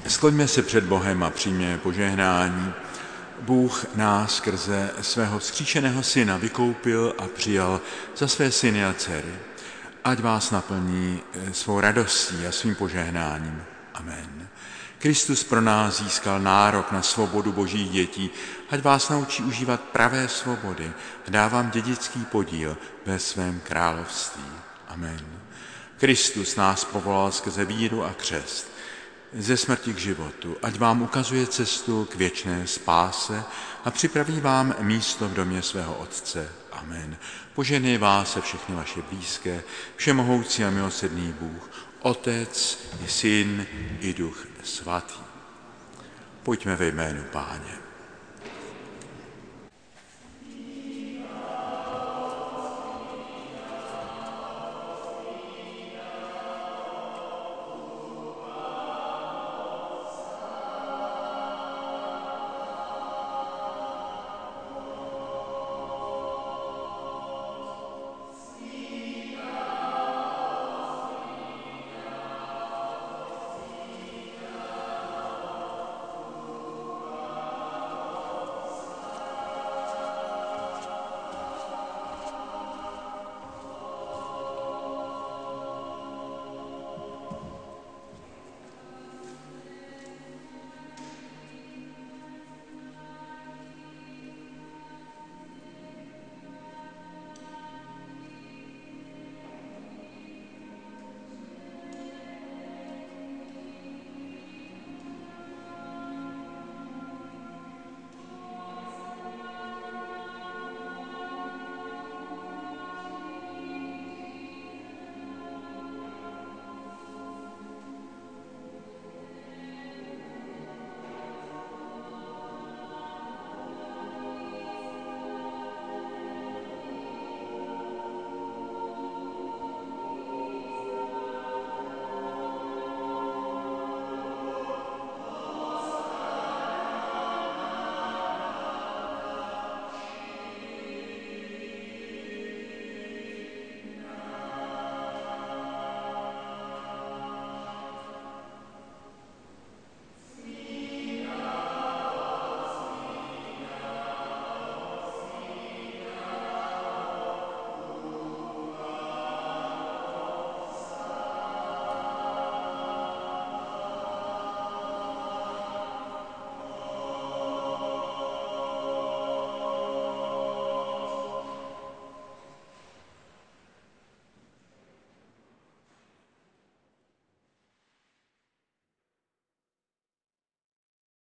Skloňme se před Bohem a přijměme požehnání. Bůh nás skrze svého vzkříšeného syna vykoupil a přijal za své syny a dcery. Ať vás naplní svou radostí a svým požehnáním. Amen. Kristus pro nás získal nárok na svobodu božích dětí. Ať vás naučí užívat pravé svobody a dá vám dědický podíl ve svém království. Amen. Kristus nás povolal skrze víru a křest ze smrti k životu, ať vám ukazuje cestu k věčné spáse a připraví vám místo v domě svého Otce. Amen. Požehnej vás se všechny vaše blízké, všemohoucí a milosrdný Bůh, Otec i Syn i Duch Svatý. Pojďme ve jménu Páně.